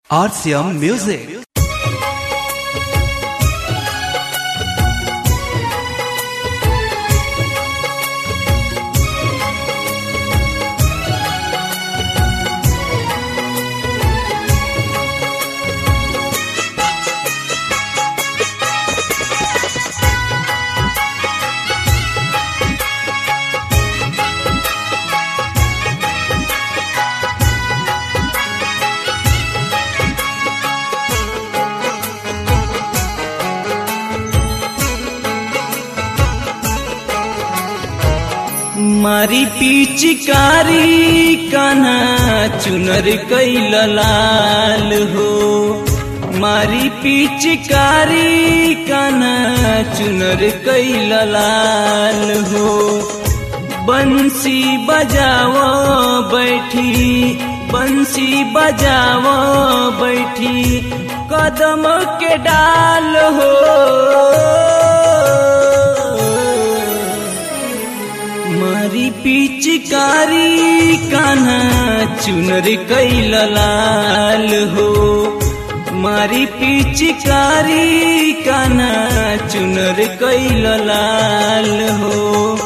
RCM Music. मारी पिचकारी कान्हा चुनर कैल लाल हो। मारी पिचकारी कान्हा चुनर कैल लाल हो। बंसी बजावो बैठी, बंसी बजावो बैठी, कदम के डाल हो। मारी पिचकारी कान्हा चुनर कैल लाल हो। मारी पिचकारी कान्हा चुनर कैल लाल हो।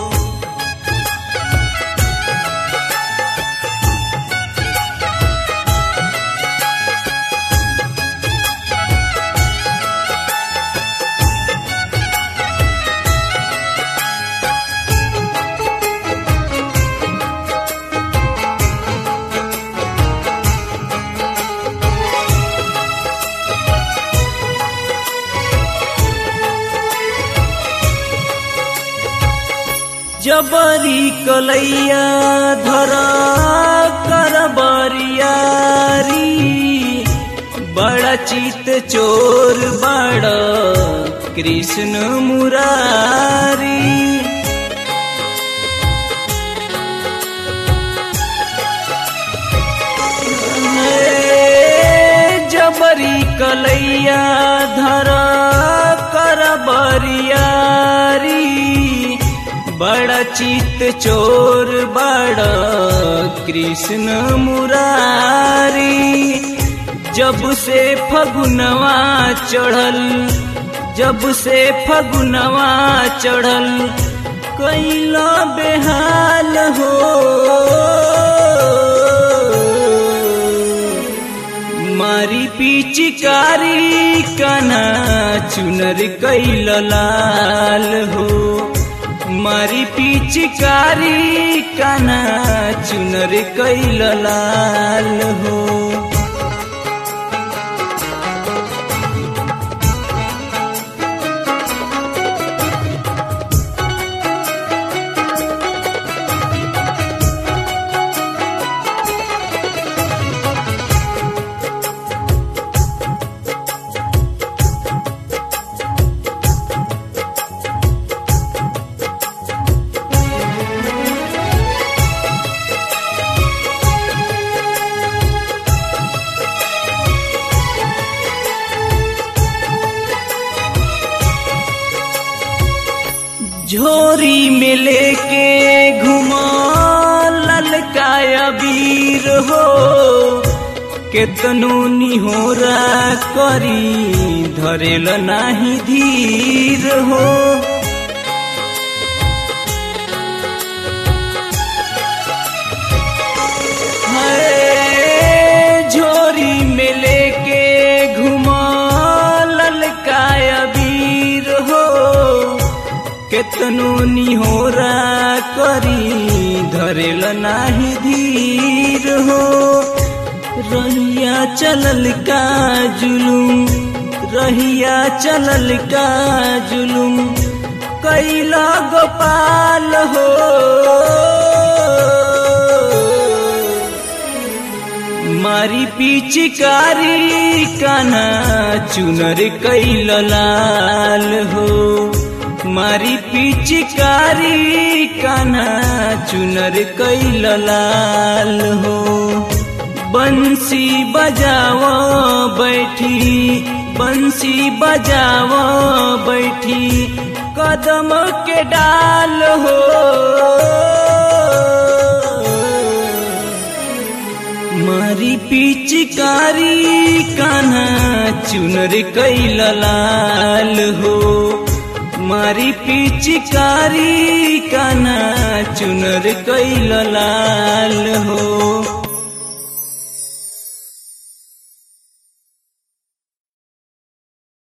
जबरी कलैया धरा कर बरियारी, बड़ा चित चोर बड़ा कृष्ण मुरारी। जबरी कलैया धरा कर बरियारी, बड़ा चित चोर बड़ा कृष्ण मुरारी। जब से फगुनवा चढ़ल, जब से फगुनवा चढ़ल, कैला बेहाल हो। मारी पिचकारी कान्हा चुनर कैल लाल हो। मारी पिचकारी कान्हा चुनर कैल लाल हो। झोरी में लेके घुमा ललका अबीर हो। केतनो निहोरा करी धरेल नाही धीर हो। झोरी में लेके घुमा ललका अबीर हो। केतनो निहोरा करी धरेल नाही धीर हो। रहिया चलल का जुलुम, रहिया चलल का जुलुम, कैला गोपाल हो। मारी पिचकारी कान्हा चुनर कैल लाल हो। मारी पिचकारी कान्हा चुनर कैल लाल हो। बंसी बजावो बैठी, बंसी बजावो बैठी, कदम के डाल हो। मारी पिचकारी चुनर कैल लाल हो मारी पिचकारी कान्हा चुनर कैल लाल हो।